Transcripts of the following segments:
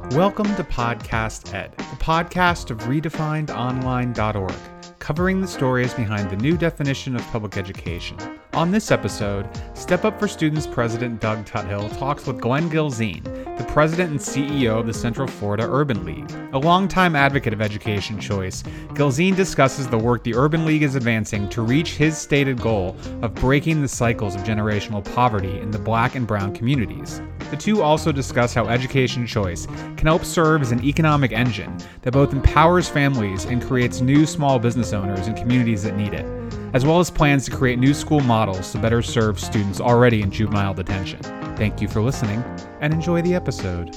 Welcome to Podcast Ed, the podcast of redefinedonline.org, covering the stories behind the new definition of public education. On this episode, Step Up for Students President Doug Tuthill talks with Glenn Gilzean, the president and CEO of the Central Florida Urban League. A longtime advocate of education choice, Gilzean discusses the work the Urban League is advancing to reach his stated goal of breaking the cycles of generational poverty in the Black and Brown communities. The two also discuss how education choice can help serve as an economic engine that both empowers families and creates new small business owners in communities that need it, as well as plans to create new school models to better serve students already in juvenile detention. Thank you for listening, and enjoy the episode.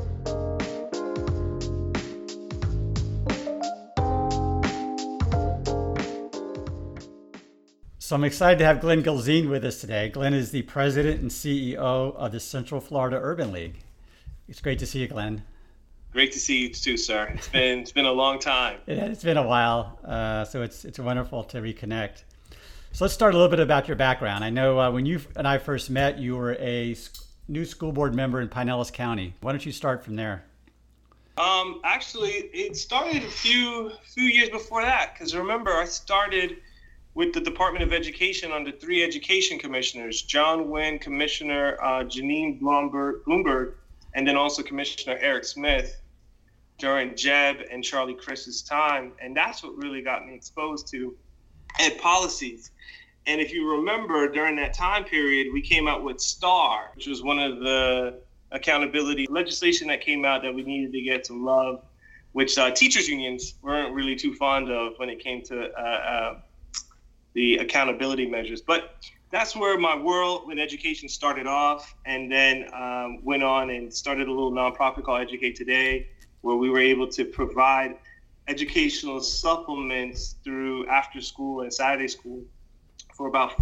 So I'm excited to have Glenn Gilzean with us today. Glenn is the president and CEO of the Central Florida Urban League. It's great to see you, Glenn. Great to see you too, sir. It's been a long time. It's been a while, so it's wonderful to reconnect. So let's start a little bit about your background. I know when you and I first met, you were a new school board member in Pinellas County. Why don't you start from there? Actually, it started a few years before that, because remember, I started with the Department of Education under three education commissioners: John Wynn, Commissioner Janine Bloomberg, and then also Commissioner Eric Smith during Jeb and Charlie Crist's time. And that's what really got me exposed to ed policies. And if you remember, during that time period, we came out with STAR, which was one of the accountability legislation that came out that we needed to get some love, which teachers unions weren't really too fond of when it came to the accountability measures. But that's where my world in education started off, and then went on and started a little nonprofit called Educate Today, where we were able to provide educational supplements through after school and Saturday school for about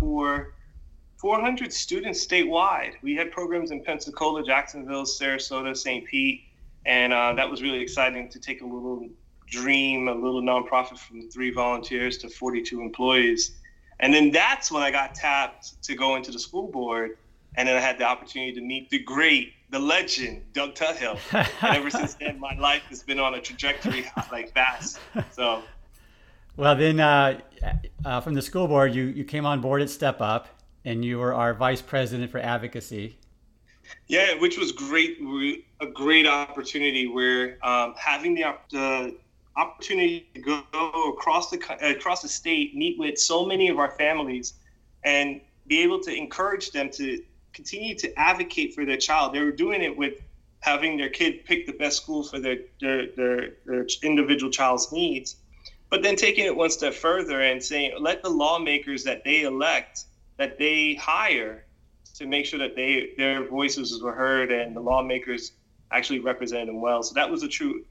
400 students statewide. We had programs in Pensacola, Jacksonville, Sarasota, St. Pete, and that was really exciting to take a little nonprofit from 3 volunteers to 42 employees. And then that's when I got tapped to go into the school board. And then I had the opportunity to meet the great, the legend, Doug Tuthill. And ever since then, my life has been on a trajectory like fast. So, well, then from the school board, you came on board at Step Up, and you were our vice president for advocacy. Yeah, which was great. A great opportunity where having the opportunity to go across the state, meet with so many of our families, and be able to encourage them to continue to advocate for their child. They were doing it with having their kid pick the best school for their individual child's needs, but then taking it one step further and saying, let the lawmakers that they elect, that they hire, to make sure that their voices were heard and the lawmakers actually represented them well. So that was a true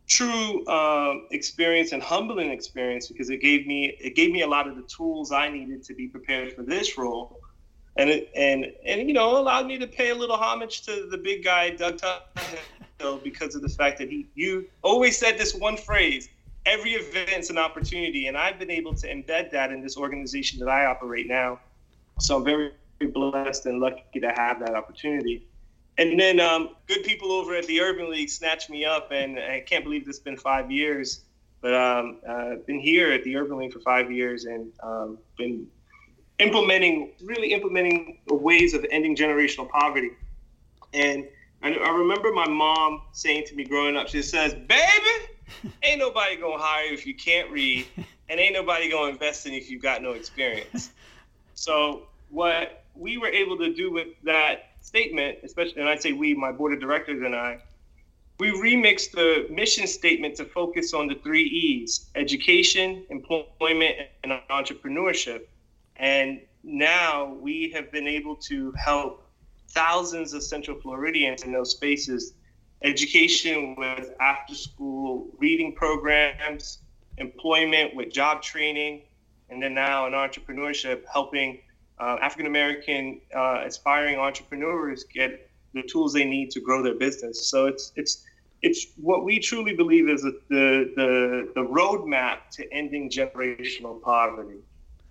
experience and humbling experience, because it gave me a lot of the tools I needed to be prepared for this role, and allowed me to pay a little homage to the big guy Doug Tuthill, because of the fact that you always said this one phrase: every event's an opportunity, and I've been able to embed that in this organization that I operate now. So I'm very, very blessed and lucky to have that opportunity. And then good people over at the Urban League snatched me up, and I can't believe it's been 5 years. But I've been here at the Urban League for 5 years, and been implementing ways of ending generational poverty. And I remember my mom saying to me growing up, she says, "Baby, ain't nobody gonna hire you if you can't read, and ain't nobody gonna invest in you if you've got no experience." So what we were able to do with that statement, especially, and I'd say we, my board of directors and we remixed the mission statement to focus on the 3 E's: education, employment, and entrepreneurship. And now we have been able to help thousands of Central Floridians in those spaces: education with after-school reading programs, employment with job training, and then now in entrepreneurship, helping African-American aspiring entrepreneurs get the tools they need to grow their business. So it's what we truly believe is the roadmap to ending generational poverty.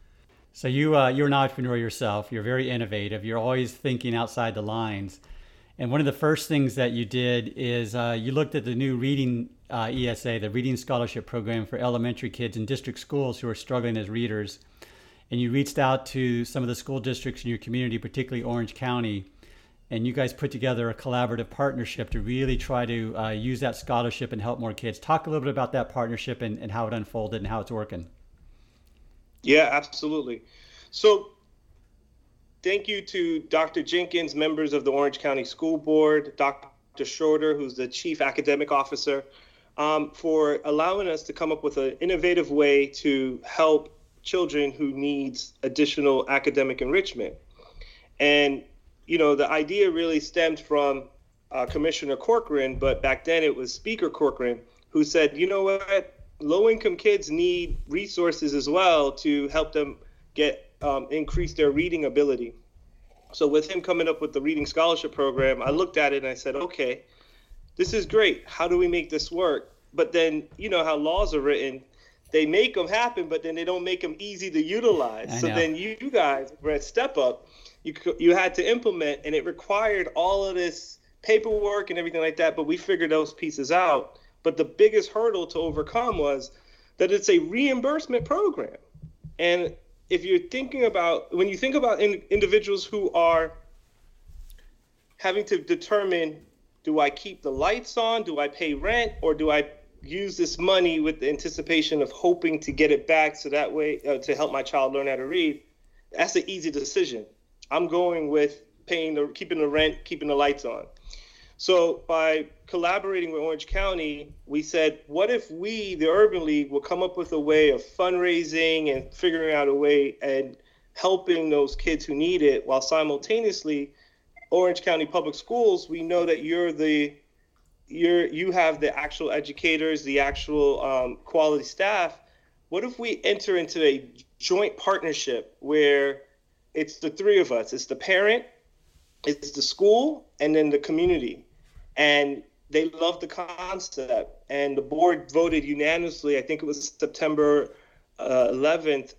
So you're an entrepreneur yourself. You're very innovative. You're always thinking outside the lines. And one of the first things that you did is you looked at the new reading ESA, the Reading Scholarship Program for elementary kids in district schools who are struggling as readers. And you reached out to some of the school districts in your community, particularly Orange County, and you guys put together a collaborative partnership to really try to use that scholarship and help more kids. Talk a little bit about that partnership and how it unfolded and how it's working. Yeah, absolutely. So thank you to Dr. Jenkins, members of the Orange County School Board, Dr. Schroeder, who's the Chief Academic Officer, for allowing us to come up with an innovative way to help children who needs additional academic enrichment. And, you know, the idea really stemmed from Commissioner Corcoran, but back then it was Speaker Corcoran, who said, you know what, low-income kids need resources as well to help them get increase their reading ability. So with him coming up with the Reading Scholarship Program, I looked at it and I said, okay, this is great. How do we make this work? But then, you know how laws are written, they make them happen, but then they don't make them easy to utilize. So then you guys were at Step Up, you had to implement, and it required all of this paperwork and everything like that, but we figured those pieces out. But the biggest hurdle to overcome was that it's a reimbursement program. And if you're thinking about, when you think about individuals who are having to determine, do I keep the lights on, do I pay rent, or do I use this money with the anticipation of hoping to get it back so that way to help my child learn how to read, that's an easy decision. I'm going with keeping the rent, keeping the lights on. So by collaborating with Orange County, we said, what if we, the Urban League, will come up with a way of fundraising and figuring out a way and helping those kids who need it, while simultaneously, Orange County Public Schools, we know that you have the actual educators, the actual quality staff. What if we enter into a joint partnership where it's the three of us? It's the parent, it's the school, and then the community. And they love the concept. And the board voted unanimously, I think it was September 11th,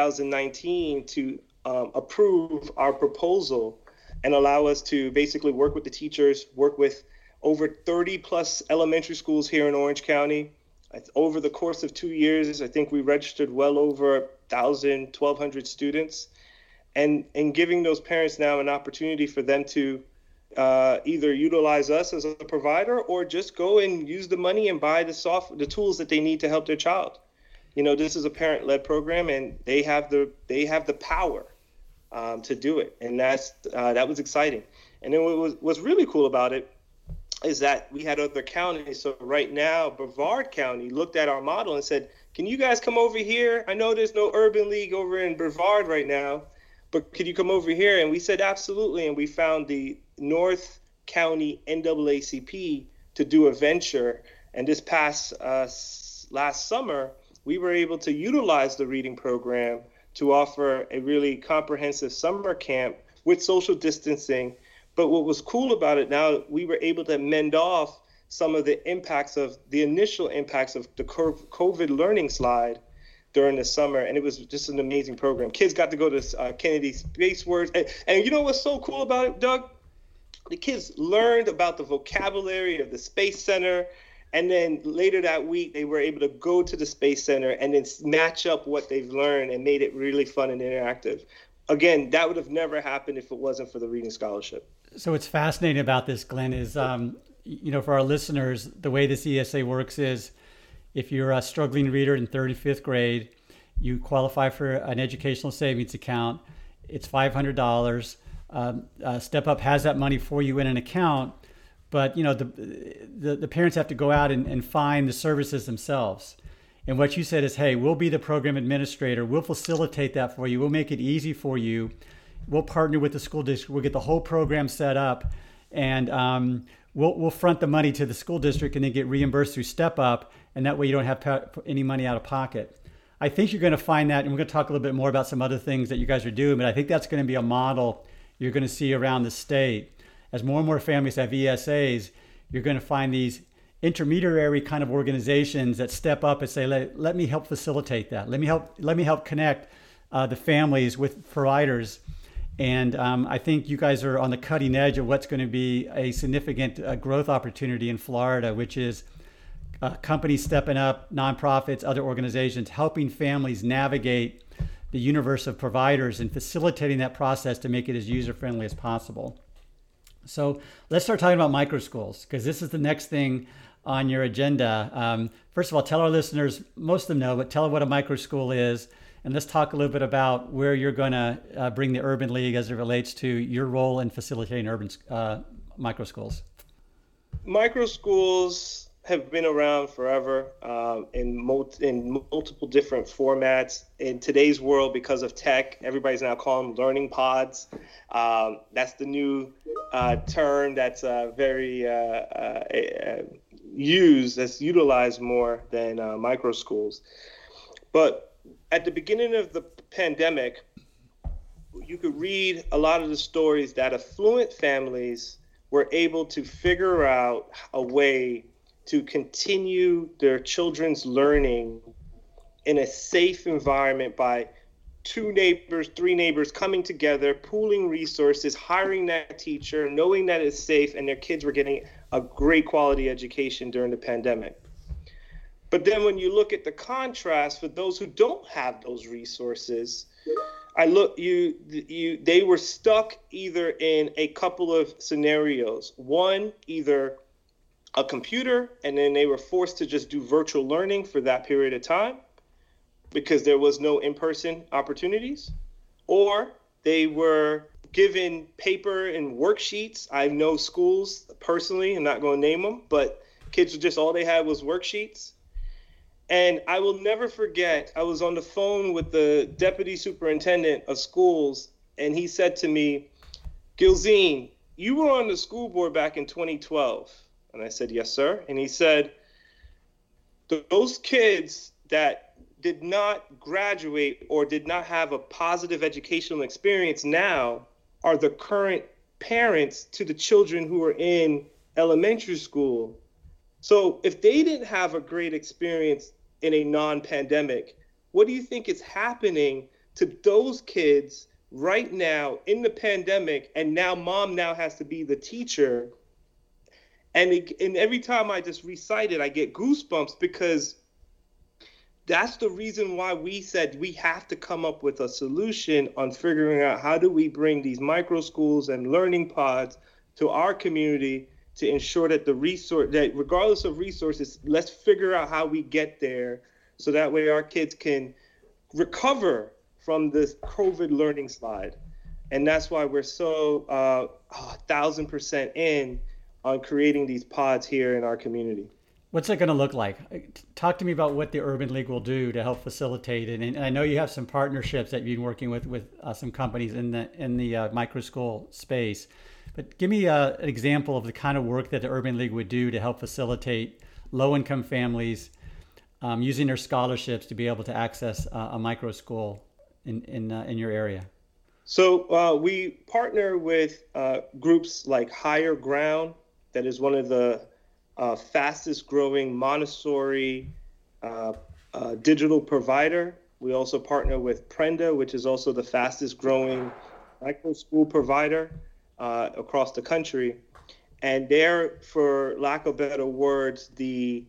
2019, to approve our proposal and allow us to basically work with the teachers, work with over 30 plus elementary schools here in Orange County. Over the course of 2 years, I think we registered well over 1,000, 1,200 students, and giving those parents now an opportunity for them to either utilize us as a provider or just go and use the money and buy the tools that they need to help their child. You know, this is a parent-led program, and they have the power to do it, and that was exciting. And then what's really cool about it is that we had other counties. So right now, Brevard County looked at our model and said, can you guys come over here? I know there's no Urban League over in Brevard right now, but could you come over here? And we said, absolutely. And we found the North County NAACP to do a venture. And this past last summer, we were able to utilize the reading program to offer a really comprehensive summer camp with social distancing. But what was cool about it, now we were able to mend off some of the initial impacts of the COVID learning slide during the summer. And it was just an amazing program. Kids got to go to Kennedy Space Works. And you know what's so cool about it, Doug? The kids learned about the vocabulary of the Space Center. And then later that week, they were able to go to the Space Center and then match up what they've learned and made it really fun and interactive. Again, that would have never happened if it wasn't for the Reading Scholarship. So what's fascinating about this, Glenn, is, for our listeners, the way this ESA works is if you're a struggling reader in 35th grade, you qualify for an educational savings account. It's $500. Step Up has that money for you in an account, but the parents have to go out and find the services themselves. And what you said is, hey, we'll be the program administrator. We'll facilitate that for you. We'll make it easy for you. We'll partner with the school district. We'll get the whole program set up, and we'll front the money to the school district and then get reimbursed through Step Up. And that way you don't have any money out of pocket. I think you're going to find that, and we're going to talk a little bit more about some other things that you guys are doing, but I think that's going to be a model you're going to see around the state. As more and more families have ESAs, you're going to find these intermediary kind of organizations that step up and say, let me help facilitate that. Let me help connect the families with providers. And I think you guys are on the cutting edge of what's going to be a significant growth opportunity in Florida, which is companies stepping up, nonprofits, other organizations, helping families navigate the universe of providers and facilitating that process to make it as user-friendly as possible. So let's start talking about microschools, because this is the next thing on your agenda. First of all, tell our listeners, most of them know, but tell them what a microschool is. And let's talk a little bit about where you're going to bring the Urban League as it relates to your role in facilitating urban microschools. Microschools have been around forever in multiple different formats. In today's world, because of tech, everybody's now calling them learning pods. That's the new term that's very that's utilized more than microschools. But at the beginning of the pandemic, you could read a lot of the stories that affluent families were able to figure out a way to continue their children's learning in a safe environment by 2 neighbors, 3 neighbors coming together, pooling resources, hiring that teacher, knowing that it's safe, and their kids were getting a great quality education during the pandemic. But then when you look at the contrast for those who don't have those resources, they were stuck either in a couple of scenarios. One, either a computer, and then they were forced to just do virtual learning for that period of time because there was no in-person opportunities, or they were given paper and worksheets. I know schools personally, I'm not going to name them, but kids just all they had was worksheets. And I will never forget, I was on the phone with the deputy superintendent of schools, and he said to me, "Gilzine, you were on the school board back in 2012. And I said, "Yes, sir." And he said, "Those kids that did not graduate or did not have a positive educational experience now are the current parents to the children who are in elementary school. So if they didn't have a great experience in a non-pandemic, what do you think is happening to those kids right now in the pandemic? And now mom now has to be the teacher." And every time I just recite it, I get goosebumps, because that's the reason why we said we have to come up with a solution on figuring out how do we bring these micro schools and learning pods to our community to ensure that that regardless of resources, let's figure out how we get there so that way our kids can recover from this COVID learning slide. And that's why we're so 1,000% in on creating these pods here in our community. What's it going to look like? Talk to me about what the Urban League will do to help facilitate it. And I know you have some partnerships that you've been working with some companies in the micro school space. But give me an example of the kind of work that the Urban League would do to help facilitate low-income families using their scholarships to be able to access a micro school in your area. So we partner with groups like Higher Ground, that is one of the fastest growing Montessori digital provider. We also partner with Prenda, which is also the fastest growing micro school provider across the country. And they're, for lack of better words, the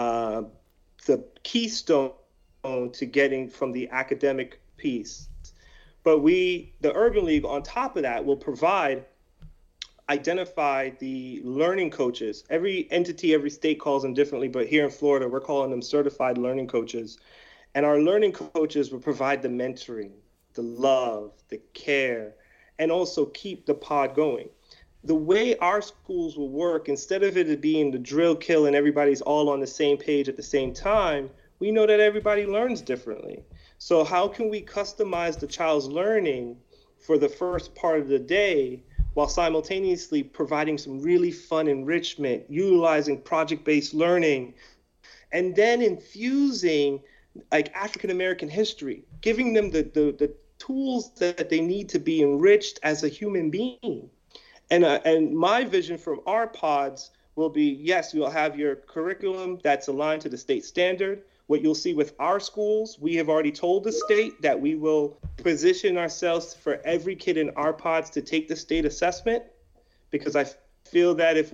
keystone to getting from the academic piece. But the Urban League, on top of that, will identify the learning coaches. Every entity, every state calls them differently, but here in Florida, we're calling them certified learning coaches. And our learning coaches will provide the mentoring, the love, the care, and also keep the pod going. The way our schools will work, instead of it being the drill kill and everybody's all on the same page at the same time, we know that everybody learns differently. So how can we customize the child's learning for the first part of the day while simultaneously providing some really fun enrichment, utilizing project-based learning, and then infusing like African American history, giving them the tools that they need to be enriched as a human being. And my vision from our pods will be, yes, you'll have your curriculum that's aligned to the state standard. what you'll see with our schools, we have already told the state that we will position ourselves for every kid in our pods to take the state assessment, because I feel that if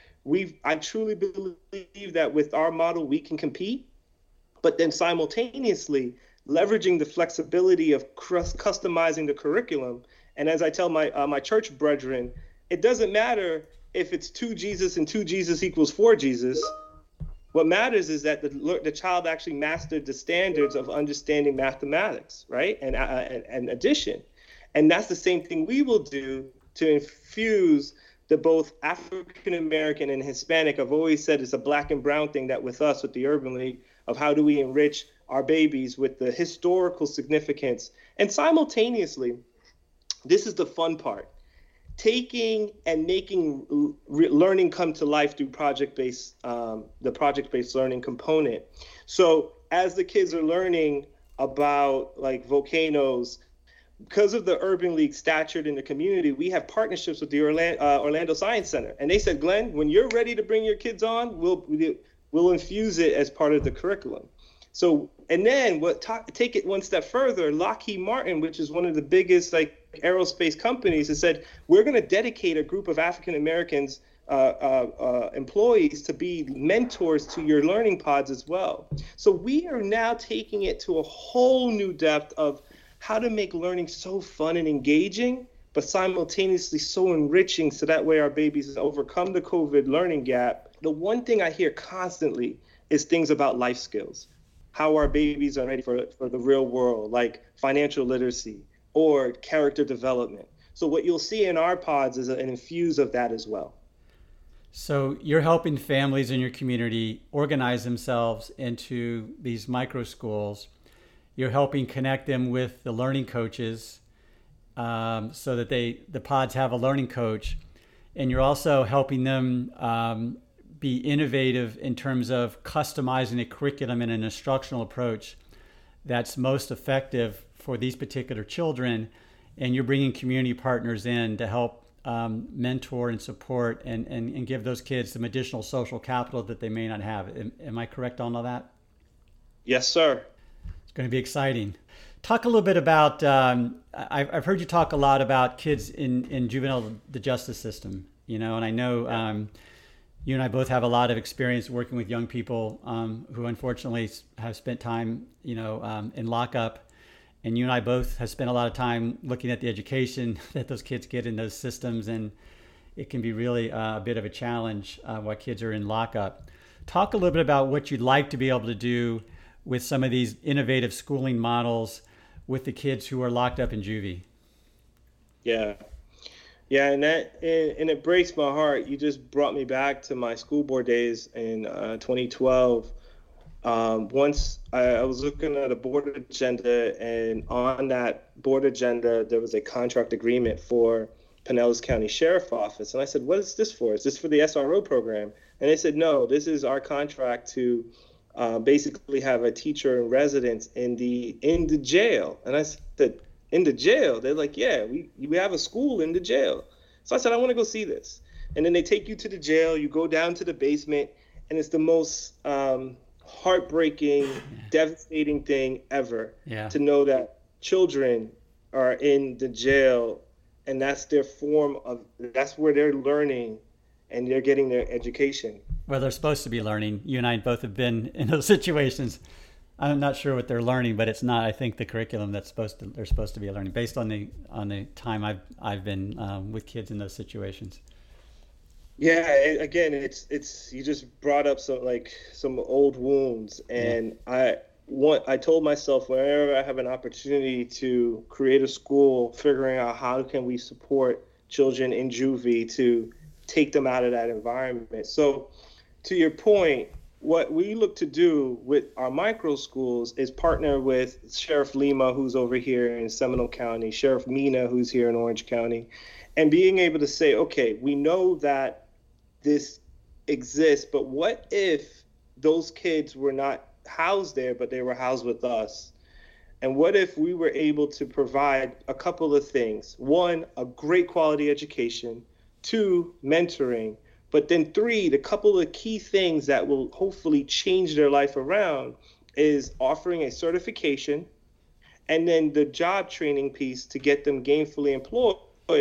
I truly believe that with our model, we can compete, but then simultaneously leveraging the flexibility of customizing the curriculum. And as I tell my church brethren, it doesn't matter if it's 2 Jesus and 2 Jesus equals 4 Jesus. What matters is that the child actually mastered the standards of understanding mathematics, right? And addition. And that's the same thing we will do to infuse the both African American and Hispanic. I've always said it's a black and brown thing that with us, with the Urban League, of how do we enrich our babies with the historical significance. And simultaneously, this is the fun part, taking and making learning come to life through the project-based learning component. So as the kids are learning about like volcanoes, because of the Urban League stature in the community, we have partnerships with the Orlando Science Center. And they said, Glenn, when you're ready to bring your kids on, we'll infuse it as part of the curriculum. So, and then take it one step further, Lockheed Martin, which is one of the biggest like aerospace companies, has said, we're going to dedicate a group of African Americans employees to be mentors to your learning pods as well. So we are now taking it to a whole new depth of how to make learning so fun and engaging, but simultaneously so enriching, so that way our babies overcome the COVID learning gap. The one thing I hear constantly is things about life skills, how our babies are ready for the real world, like financial literacy or character development. So what you'll see in our pods is an infuse of that as well. So you're helping families in your community organize themselves into these micro schools. You're helping connect them with the learning coaches so that the pods have a learning coach. And you're also helping them be innovative in terms of customizing a curriculum and an instructional approach that's most effective for these particular children. And you're bringing community partners in to help mentor and support and give those kids some additional social capital that they may not have. Am I correct on all that? Yes, sir. Going to be exciting. Talk a little bit about, I've heard you talk a lot about kids in the justice system, and I know you and I both have a lot of experience working with young people who unfortunately have spent time, in lockup. And you and I both have spent a lot of time looking at the education that those kids get in those systems. And it can be really a bit of a challenge while kids are in lockup. Talk a little bit about what you'd like to be able to do with some of these innovative schooling models with the kids who are locked up in juvie. Yeah, and it breaks my heart. You just brought me back to my school board days in 2012. Once I was looking at a board agenda, and on that board agenda, there was a contract agreement for Pinellas County Sheriff Office. And I said, what is this for? Is this for the SRO program? And they said, no, this is our contract to basically have a teacher in residence in the jail. And I said, in the jail? They're like, yeah, we have a school in the jail. So I said, I want to go see this. And then they take you to the jail, you go down to the basement, and it's the most heartbreaking, devastating thing ever to know that children are in the jail, and that's where they're learning and they're getting their education. Well, they're supposed to be learning. You and I both have been in those situations. I'm not sure what they're learning, but it's not, I think, the curriculum they're supposed to be learning based on the time I've been with kids in those situations. Yeah, again, it's you just brought up some old wounds, and I told myself, whenever I have an opportunity to create a school, figuring out how can we support children in juvie to take them out of that environment. So to your point, what we look to do with our micro schools is partner with Sheriff Lima, who's over here in Seminole County, Sheriff Mina, who's here in Orange County, and being able to say, okay, we know that this exists, but what if those kids were not housed there, but they were housed with us? And what if we were able to provide a couple of things? One, a great quality education. Two, mentoring. But then three, the couple of key things that will hopefully change their life around is offering a certification and then the job training piece to get them gainfully employed,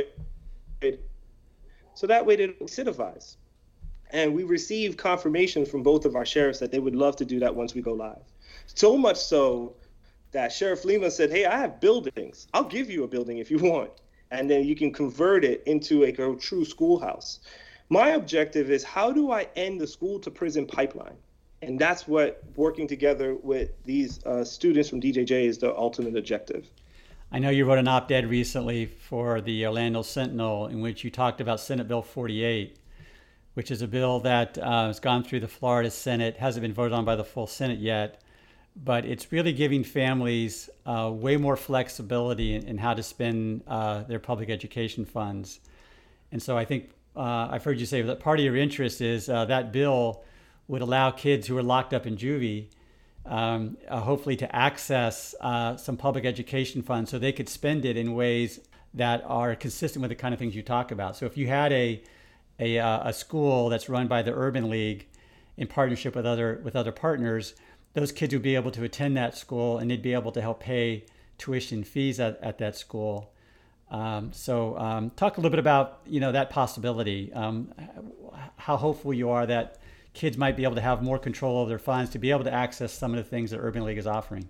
so that way they don't incentivize. And we received confirmation from both of our sheriffs that they would love to do that once we go live. So much so that Sheriff Lima said, hey, I have buildings. I'll give you a building if you want. And then you can convert it into a true schoolhouse. My objective is, how do I end the school to prison pipeline? And that's what working together with these students from DJJ is the ultimate objective. I know you wrote an op-ed recently for the Orlando Sentinel in which you talked about Senate Bill 48, which is a bill that has gone through the Florida Senate, hasn't been voted on by the full Senate yet, but it's really giving families way more flexibility in how to spend their public education funds. And so I think I've heard you say that part of your interest is that bill would allow kids who are locked up in juvie hopefully to access some public education funds so they could spend it in ways that are consistent with the kind of things you talk about. So if you had a school that's run by the Urban League in partnership with other partners, those kids would be able to attend that school and they'd be able to help pay tuition fees at that school. So talk a little bit about that possibility, how hopeful you are that kids might be able to have more control over their funds to be able to access some of the things that Urban League is offering.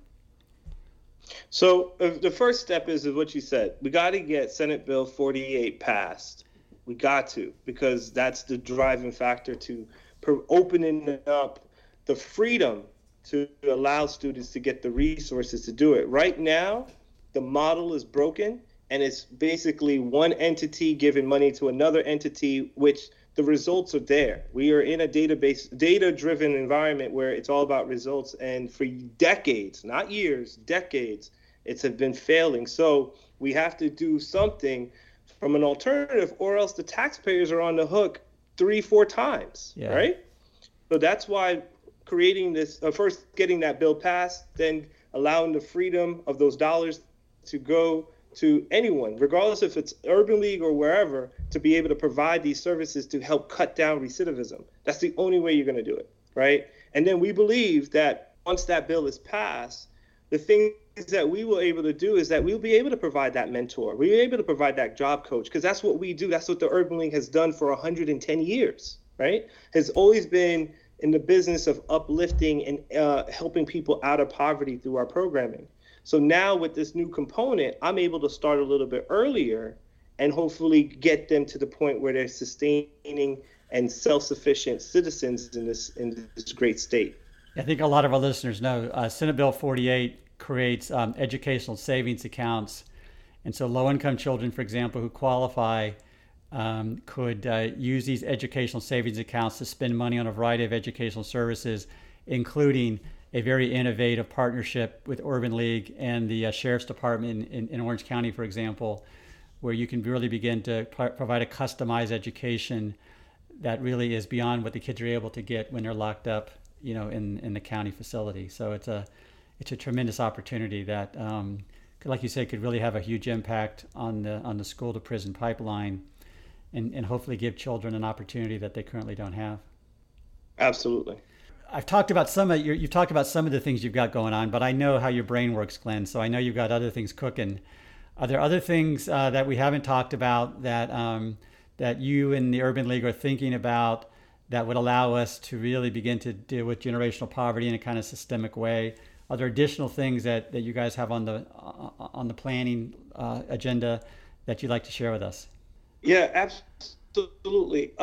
So the first step is what you said. We got to get Senate Bill 48 passed. We got to, because that's the driving factor to opening up the freedom to allow students to get the resources to do it. Right now, the model is broken, and it's basically one entity giving money to another entity, which the results are there. We are in a data-driven environment where it's all about results. And for decades, not years, decades, it's been failing. So we have to do something from an alternative, or else the taxpayers are on the hook 3-4 times, right? So that's why creating this, first getting that bill passed, then allowing the freedom of those dollars to go to anyone, regardless if it's Urban League or wherever, to be able to provide these services to help cut down recidivism. That's the only way you're going to do it, right? And then we believe that once that bill is passed, the things that we will able to do is that we'll be able to provide that mentor. We'll be able to provide that job coach, because that's what we do. That's what the Urban League has done for 110 years, right? Has always been in the business of uplifting and helping people out of poverty through our programming. So now with this new component, I'm able to start a little bit earlier and hopefully get them to the point where they're sustaining and self-sufficient citizens in this great state. I think a lot of our listeners know Senate Bill 48 creates educational savings accounts. And so low-income children, for example, who qualify could use these educational savings accounts to spend money on a variety of educational services, including a very innovative partnership with Urban League and the Sheriff's Department in Orange County, for example, where you can really begin to provide a customized education that really is beyond what the kids are able to get when they're locked up, in the county facility. So it's a tremendous opportunity that, like you said, could really have a huge impact on the school to prison pipeline, and hopefully give children an opportunity that they currently don't have. Absolutely. I've talked about you've talked about some of the things you've got going on, but I know how your brain works, Glenn. So I know you've got other things cooking. Are there other things that we haven't talked about that you and the Urban League are thinking about that would allow us to really begin to deal with generational poverty in a kind of systemic way? Are there additional things that you guys have on the planning agenda that you'd like to share with us? Yeah, absolutely.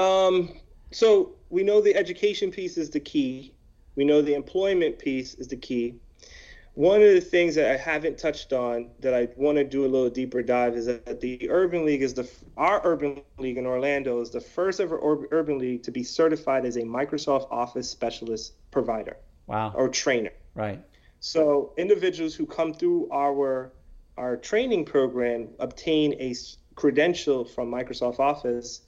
So we know the education piece is the key. We know the employment piece is the key. One of the things that I haven't touched on that I want to do a little deeper dive is that the Urban League our Urban League in Orlando is the first ever Urban League to be certified as a Microsoft Office specialist provider. Wow. Or trainer. Right. So individuals who come through our training program obtain a credential from Microsoft Office.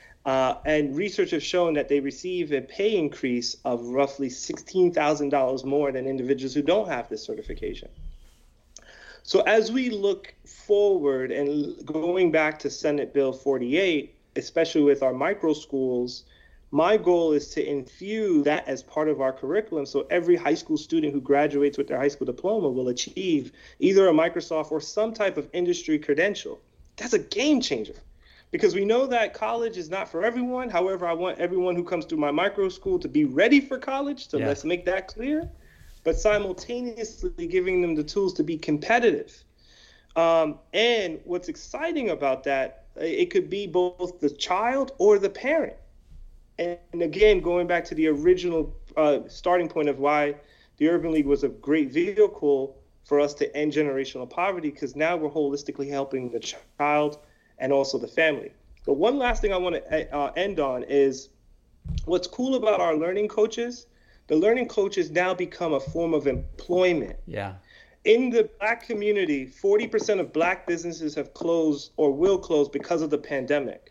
And research has shown that they receive a pay increase of roughly $16,000 more than individuals who don't have this certification. So as we look forward and going back to Senate Bill 48, especially with our micro schools, My goal is to infuse that as part of our curriculum, so every high school student who graduates with their high school diploma will achieve either a Microsoft or some type of industry credential. That's a game changer, because we know that college is not for everyone. However, I want everyone who comes through my micro school to be ready for college, so let's make that clear, but simultaneously giving them the tools to be competitive. And what's exciting about that, it could be both the child or the parent. And again, going back to the original starting point of why the Urban League was a great vehicle for us to end generational poverty, because now we're holistically helping the child and also the family. But one last thing I want to end on is what's cool about our learning coaches. The learning coaches now become a form of employment. Yeah. In the Black community, 40% of Black businesses have closed or will close because of the pandemic.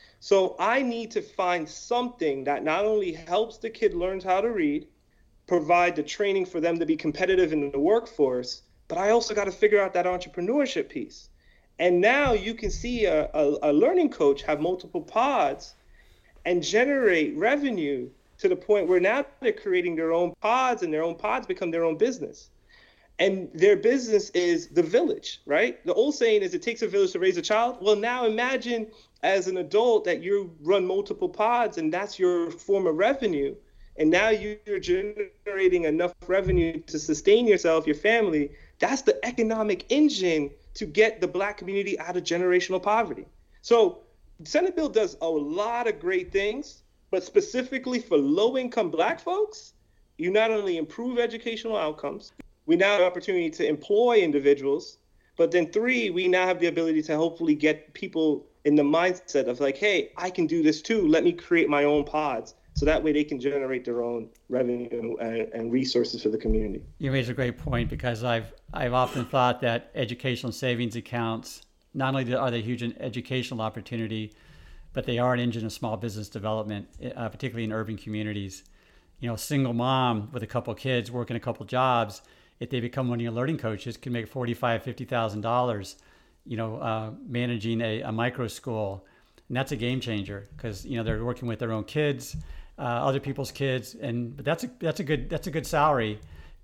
So I need to find something that not only helps the kid learn how to read, provide the training for them to be competitive in the workforce, but I also got to figure out that entrepreneurship piece. And now you can see a learning coach have multiple pods and generate revenue to the point where now they're creating their own pods, and their own pods become their own business. And their business is the village, right? The old saying is it takes a village to raise a child. Well, now imagine as an adult that you run multiple pods and that's your form of revenue. And now you're generating enough revenue to sustain yourself, your family. That's the economic engine to get the Black community out of generational poverty. So Senate bill does a lot of great things, but specifically for low-income Black folks, you not only improve educational outcomes, we now have an opportunity to employ individuals, but then 3, we now have the ability to hopefully get people in the mindset of like, hey, I can do this too. Let me create my own pods. So that way they can generate their own revenue and resources for the community. You raise a great point, because I've often thought that educational savings accounts, not only are they huge in educational opportunity, but they are an engine of small business development, particularly in urban communities. You know, a single mom with a couple of kids working a couple of jobs, if they become one of your learning coaches, can make $45,000, $50,000, managing a micro school. And that's a game changer, because, they're working with their own kids, other people's kids. But that's a good salary,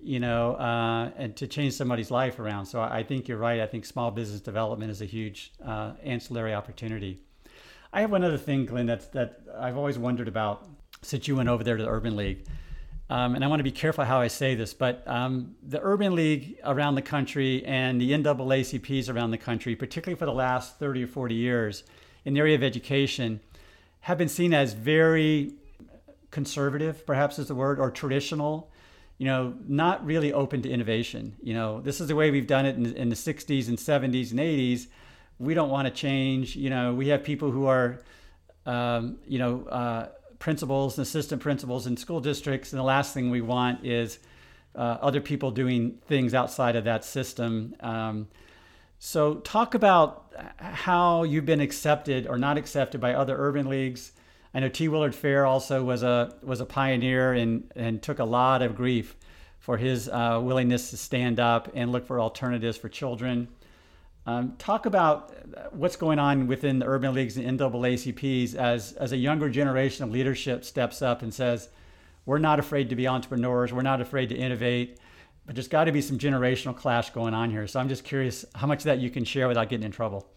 and to change somebody's life around. So I think you're right. I think small business development is a huge ancillary opportunity. I have one other thing, Glenn, that I've always wondered about since you went over there to the Urban League. And I want to be careful how I say this, but the Urban League around the country and the NAACPs around the country, particularly for the last 30 or 40 years in the area of education, have been seen as very conservative, perhaps is the word, or traditional, not really open to innovation. This is the way we've done it in the 60s and 70s and 80s. We don't want to change. We have people who are, principals and assistant principals in school districts, and the last thing we want is other people doing things outside of that system. So talk about how you've been accepted or not accepted by other urban leagues. I know T. Willard Fair also was a pioneer and took a lot of grief for his willingness to stand up and look for alternatives for children. Talk about what's going on within the urban leagues and NAACPs as a younger generation of leadership steps up and says, we're not afraid to be entrepreneurs, we're not afraid to innovate, but there's got to be some generational clash going on here. So I'm just curious how much of that you can share without getting in trouble.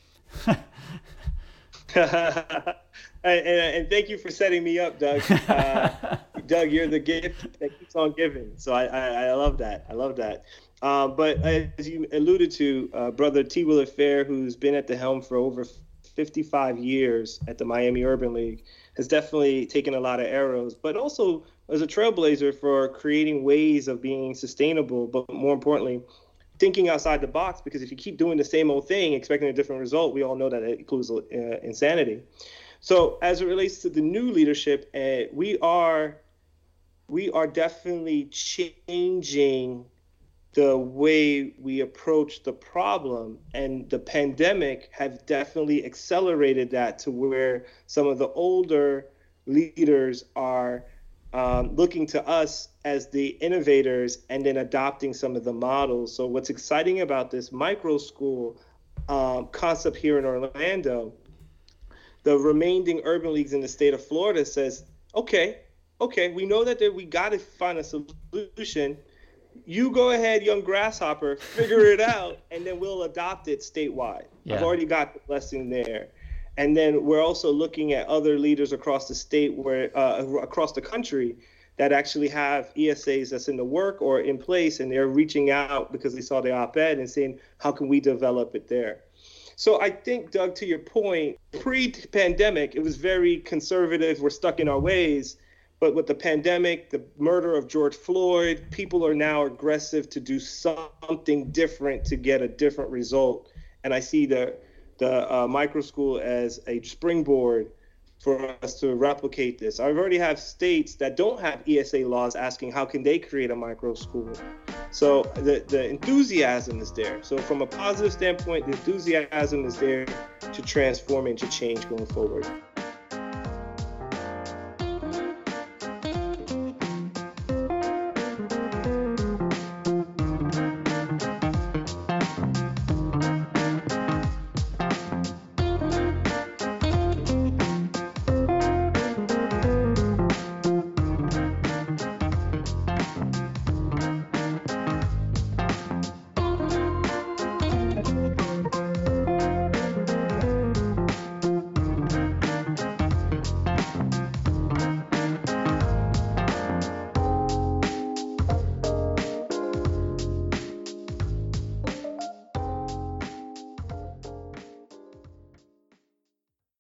And thank you for setting me up, Doug. Doug, you're the gift that keeps on giving. So I love that. I love that. But as you alluded to, Brother T. Willard Fair, who's been at the helm for over 55 years at the Miami Urban League, has definitely taken a lot of arrows, but also as a trailblazer for creating ways of being sustainable, but more importantly, thinking outside the box, because if you keep doing the same old thing, expecting a different result, we all know that it includes insanity. So as it relates to the new leadership, we are definitely changing the way we approach the problem, and the pandemic have definitely accelerated that to where some of the older leaders are looking to us as the innovators and then adopting some of the models. So what's exciting about this micro school concept here in Orlando, the remaining urban leagues in the state of Florida says, okay, we know that we got to find a solution. You go ahead, young grasshopper, figure it out, and then we'll adopt it statewide. Yeah. I've already got the blessing there. And then we're also looking at other leaders across the state, across the country, that actually have ESAs that's in the work or in place, and they're reaching out because they saw the op-ed and saying, how can we develop it there? So I think, Doug, to your point, pre-pandemic, it was very conservative. We're stuck in our ways. But with the pandemic, the murder of George Floyd, people are now aggressive to do something different to get a different result. And I see the micro school as a springboard for us to replicate this. I already have states that don't have ESA laws asking how can they create a micro school. So the enthusiasm is there. So from a positive standpoint, the enthusiasm is there to transform and to change going forward.